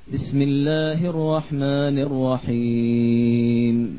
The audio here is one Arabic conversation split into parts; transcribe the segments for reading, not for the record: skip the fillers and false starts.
بسم الله الرحمن الرحيم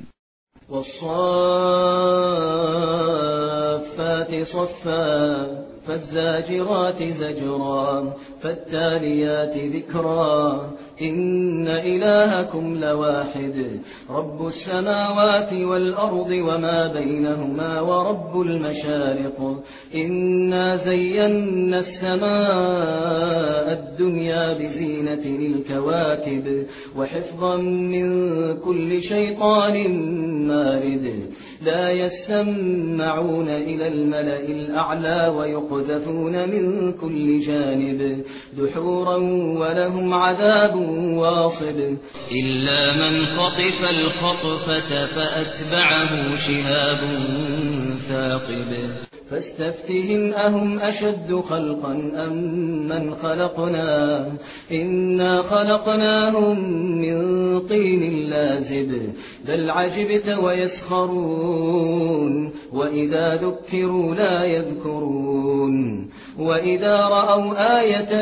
والصافات صفا فالزاجرات زجرا فالتاليات ذكرا إن إلهكم لواحد رب السماوات والأرض وما بينهما ورب المشارق إنا زينا السماء الدنيا بزينة الكواكب وحفظا من كل شيطان مارد لا يسمعون إلى الملأ الأعلى ويقذفون من كل جانب دحورا ولهم عذاب واصب إلا من خطف الخطفة فأتبعه شهاب ثاقب فاستفتهم أهم أشد خلقا أم من خلقنا إنا خلقناهم من طين لازب بل عجبت ويسخرون وإذا ذكروا لا يذكرون وإذا رأوا آية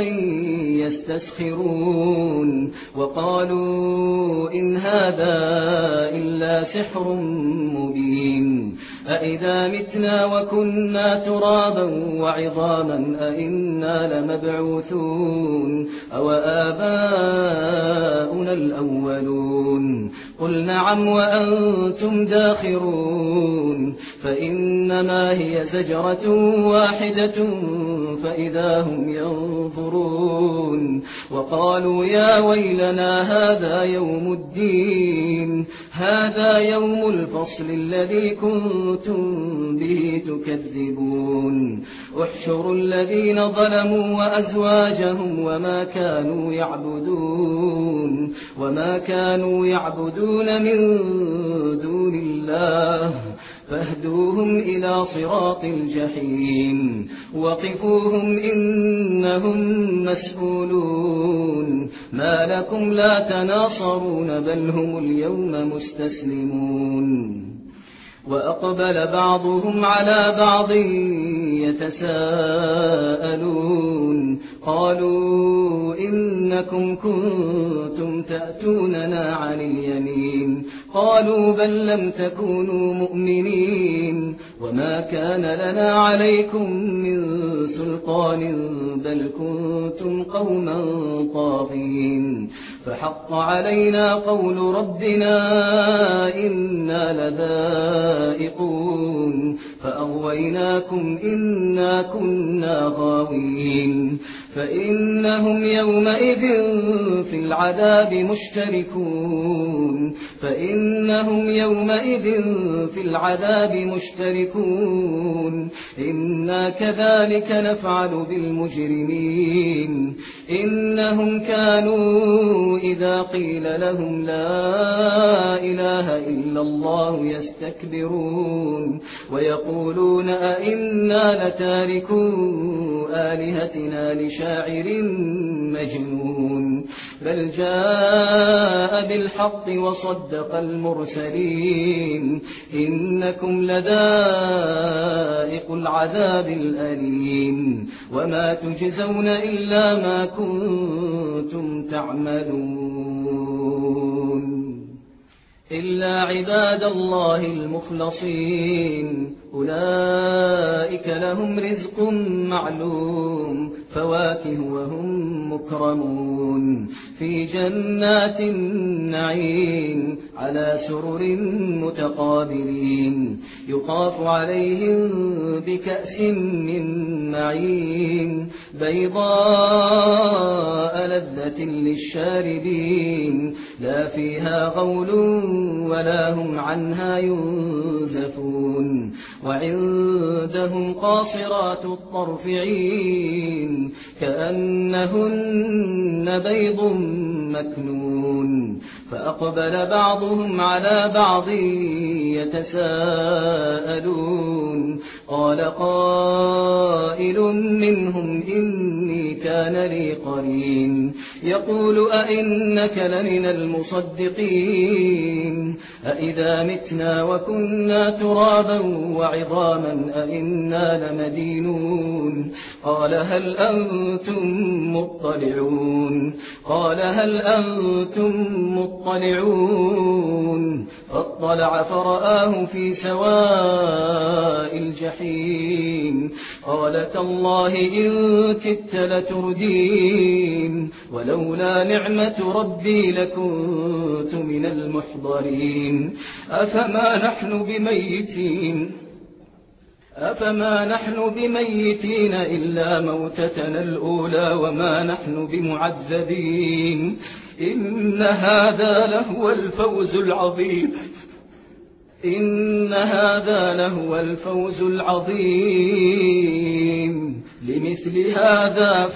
يستسخرون وقالوا إن هذا إلا سحر مبين أإذا متنا وكنا ترابا وعظاما أإنا لمبعوثون أو آباؤنا الأولون قل نعم وأنتم داخرون فإنما هي زجرة واحدة فإذا هم ينظرون وقالوا يا ويلنا هذا يوم الدين هذا يوم الفصل الذي كنتم به تكذبون احشروا الذين ظلموا وأزواجهم وما كانوا يعبدون من دون الله فاهدوهم إلى صراط الجحيم وقفوهم إنهم مسؤولون ما لكم لا تناصرون بل هم اليوم مستسلمون وأقبل بعضهم على بعض يتساءلون قالوا إنكم كنتم تأتوننا عن اليمين قالوا بل لم تكونوا مؤمنين وما كان لنا عليكم من سلطان بل كنتم قوما طاغين فحق علينا قول ربنا إنا لذائقون فأغويناكم إنا كنا غاوين فإنهم يومئذ في العذاب مشتركون إنا كذلك نفعل بالمجرمين إنهم كانوا إذا قيل لهم لا إله إلا الله يستكبرون ويقولون أئنا لتاركو آلهتنا لشاعر مجنون بل جاء بالحق وصدق المرسلين إنكم لذائق العذاب الأليم وما تجزون إلا ما كنتم تعملون إلا عباد الله المخلصين أولئك لهم رزق معلوم فواكه وهم مكرمون في جنات النعيم على سرر متقابلين يطاف عليهم بكأس من معين بيضاء لذة للشاربين لا فيها غول ولا هم عنها ينزفون وعندهم قاصرات الطرف عين كأنهن بيض مكنون فأقبل بعضهم على بعض يتساءلون قال قائل منهم إني كان لي قرين يقول أئنك لمن المصدقين أئذا متنا وكنا ترابا وعظاما أئنا لمدينون قال هل أنتم مطلعون قال هل أنتم مطلعون فاطلع فرآه في سواء الجحيم قال تالله إن كدت لتردين ولولا نعمة ربي لكنت من المحضرين أفما نحن بميتين إلا موتتنا الأولى وما نحن بمعذبين إن هذا لهو الفوز العظيم لمثل هذا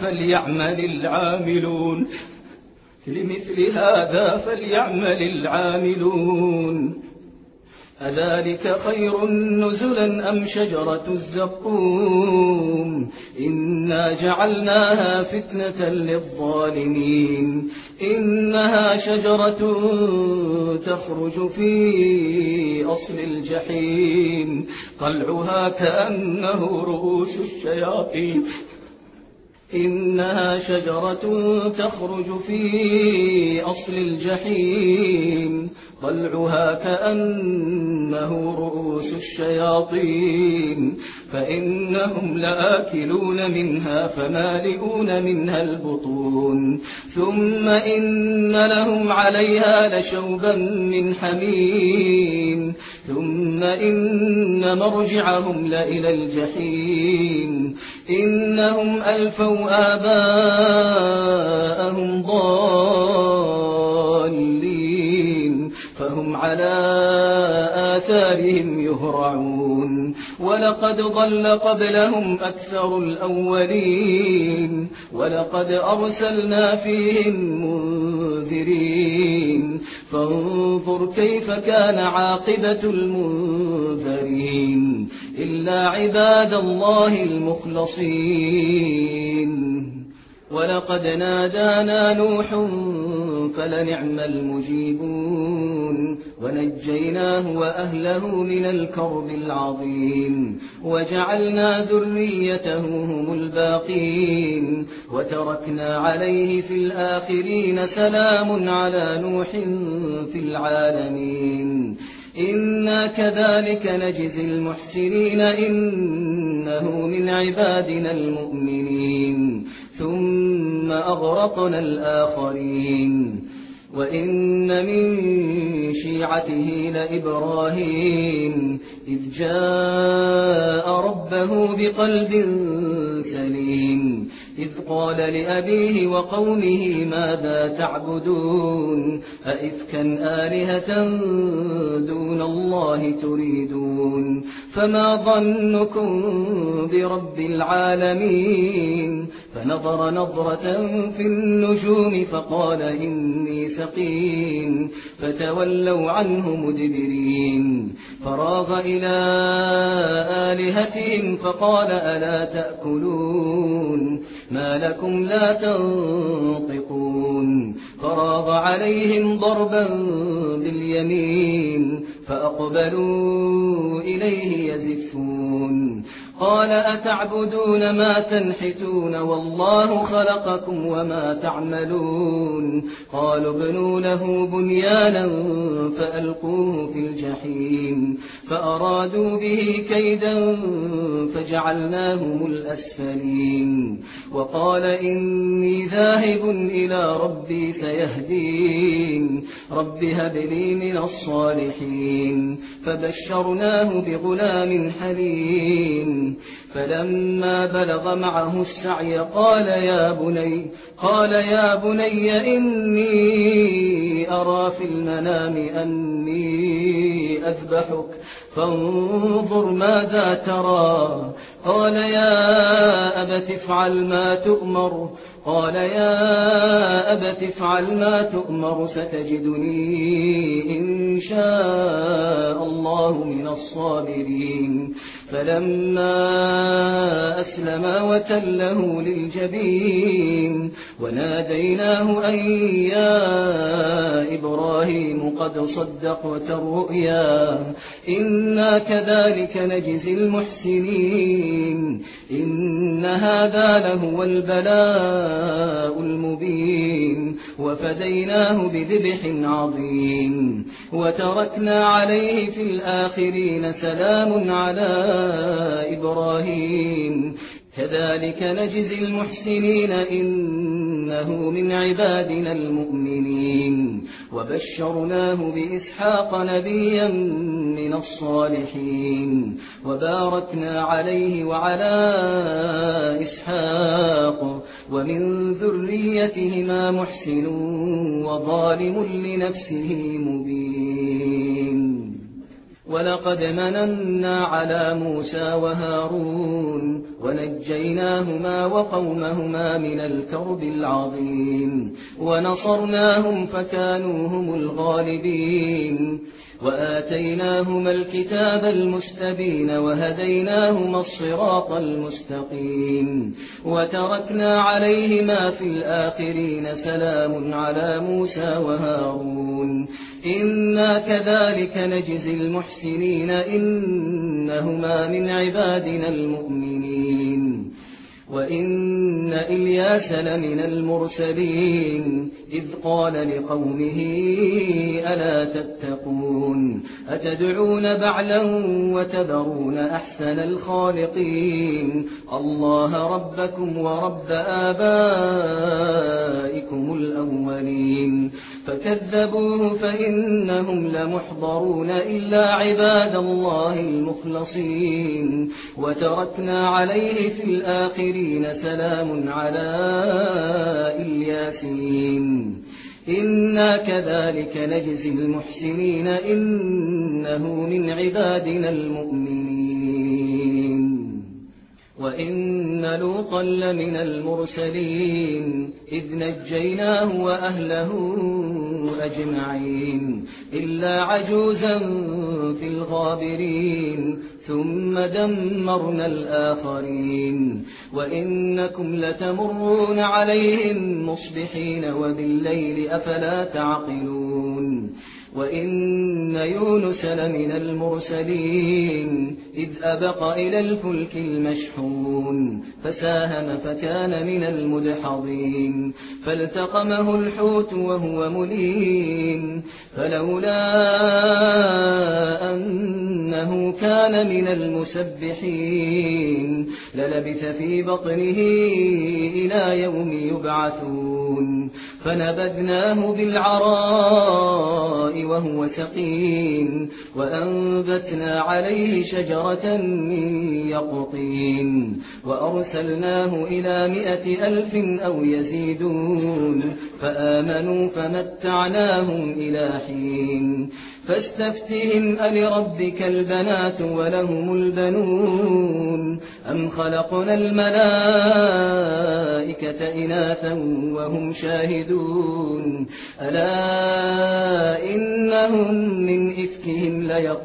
فليعمل العاملون أذلك خير نزلا أم شجرة الزقوم إنا جعلناها فتنة للظالمين إنها شجرة تخرج في أصل الجحيم طلعها كأنه رؤوس الشياطين إنها شجرة تخرج في أصل الجحيم طلعها كأنه رؤوس الشياطين فإنهم لآكلون منها فمالئون منها البطون ثم إن لهم عليها لشوبا من حميم ثم إن مرجعهم لإلى الجحيم إنهم ألفوا آباءهم ضالين فهم على آثارهم يهرعون ولقد ضل قبلهم أكثر الأولين ولقد أرسلنا فيهم منذرين فانظر كيف كان عاقبة المنذرين إلا عباد الله المخلصين ولقد نادانا نوح فلنعم المجيبون ونجيناه وأهله من الكرب العظيم وجعلنا ذريته هم الباقين وتركنا عليه في الآخرين سلام على نوح في العالمين إنا كذلك نجزي المحسنين إنه من عبادنا المؤمنين ثم أغرقنا الآخرين وإن من شيعته لإبراهيم إذ جاء ربه بقلب سليم إذ قال لأبيه وقومه ماذا تعبدون أئفكا آلهة دون الله تريدون فما ظنكم برب العالمين فنظر نظرة في النجوم فقال إني سقيم فتولوا عنه مدبرين فراغ إلى آلهتهم فقال ألا تأكلون ما لكم لا تنطقون فراغ عليهم ضربا باليمين فأقبلوا إليه يزفون قال أتعبدون ما تنحتون والله خلقكم وما تعملون قالوا ابنوا له بنيانا فألقوه في الجحيم فأرادوا به كيدا فجعلناهم الأسفلين وقال إني ذاهب إلى ربي سيهدين رب هب لي من الصالحين فبشرناه بغلام حليم فلما بلغ معه السعي قال يا بني إني أرى في المنام أني أذبحك فانظر ماذا ترى قال يا أبت افعل ما تؤمر ستجدني إن شاء الله من الصابرين فلما أسلما وتله للجبين وناديناه أن يا إبراهيم قد صدقت الرؤيا إنا كذلك نجزي المحسنين إن هذا لهو البلاء المبين العالمين وفديناه بذبح عظيم وتركنا عليه في الآخرين سلام على إبراهيم كذلك نجزي المحسنين إنه من عبادنا المؤمنين وبشرناه بإسحاق نبيا من الصالحين وباركنا عليه وعلى إسحاق ومن ذريتهما محسن وظالم لنفسه مبين ولقد مننا على موسى وهارون ونجيناهما وقومهما من الكرب العظيم ونصرناهم فكانوا هم الغالبين وآتيناهما الكتاب المستبين وهديناهما الصراط المستقيم وتركنا عليهما في الآخرين سلام على موسى وهارون إنا كذلك نجزي المحسنين إنهما من عبادنا المؤمنين وإن إلياس لمن المرسلين إذ قال لقومه ألا تتقون أتدعون بعلا وتذرون أحسن الخالقين الله ربكم ورب آبائكم الأولين فكذبوه فإنهم لمحضرون إلا عباد الله المخلصين وتركنا عليه في الآخرين سلام على الياسين إنا كذلك نجزي المحسنين إنه من عبادنا المؤمنين وإن لوطا لمن المرسلين إذ نجيناه وأهله أجمعين إلا عجوزا في الغابرين ثم دمرنا الآخرين وإنكم لتمرون عليهم مصبحين وبالليل أفلا تعقلون وإن يونس لمن المرسلين إذ أبق إلى الفلك المشحون فساهم فكان من المدحضين فالتقمه الحوت وهو مليم فلولا أنه كان من المسبحين للبث في بطنه إلى يوم يبعثون فنبذناه بالعراء وهو سقيم وأنبتنا عليه شجرة من يقطين وأرسلناه إلى 100,000 أو يزيدون فآمنوا فمتعناهم إلى حين فاستفتهم ألربك البنات ولهم البنون أم خلقنا الملائكة إناثا وهم شاهدون ألا إنهم من إفكهم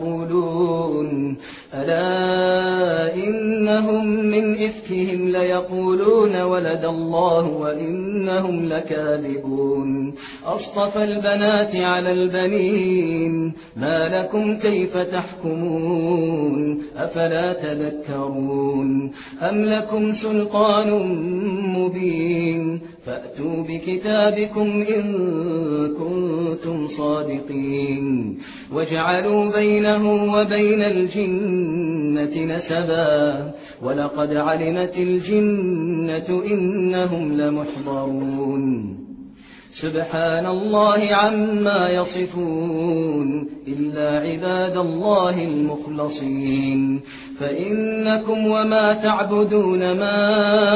ليقولون ولد الله وإنهم لكاذبون أصطفى البنات على البنين ما لكم كيف تحكمون أفلا تذكرون أم لكم سلطان مبين فأتوا بكتابكم إن كنتم صادقين وجعلوا بينه وبين الجنة نسبا ولقد علمت الجنة إنهم لمحضرون سبحان الله عما يصفون إلا عباد الله المخلصين فإنكم وما تعبدون ما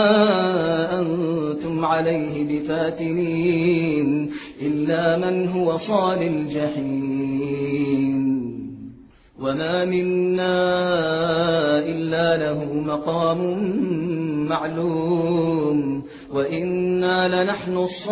أنتم عليه بفاتنين إلا من هو صال الجحيم وما منا إلا له مقام معلوم وإنا لنحن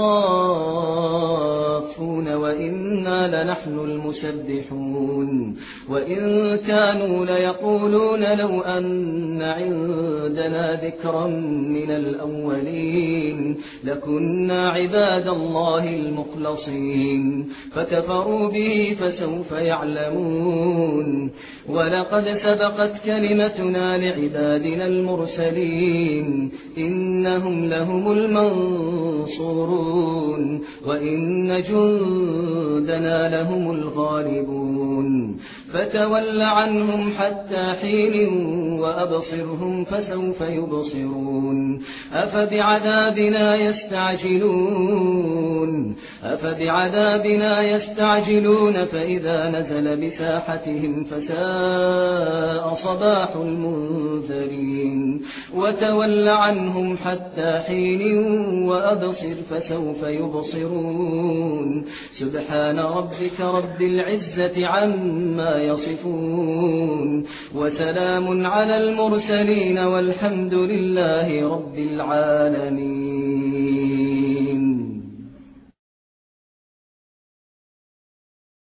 الصافون وإنا لنحن المسبحون وإن كانوا ليقولون لو أن عندنا ذكرا من الأولين لكنا عباد الله المخلصين فكفروا به فسوف يعلمون ولقد سبقت كلمتنا لعبادنا المرسلين إنهم لهم هم المنصورون وإن جندنا لهم الغالبون فتول عنهم حتى حين وأبصرهم فسوف يبصرون أفبعذابنا يستعجلون فإذا نزل بساحتهم فساء صباح المنذرين وتول عنهم حتى حين وأبصر فسوف يبصرون سبحان ربك رب العزة عما يصفون وسلام على المرسلين والحمد لله رب العالمين.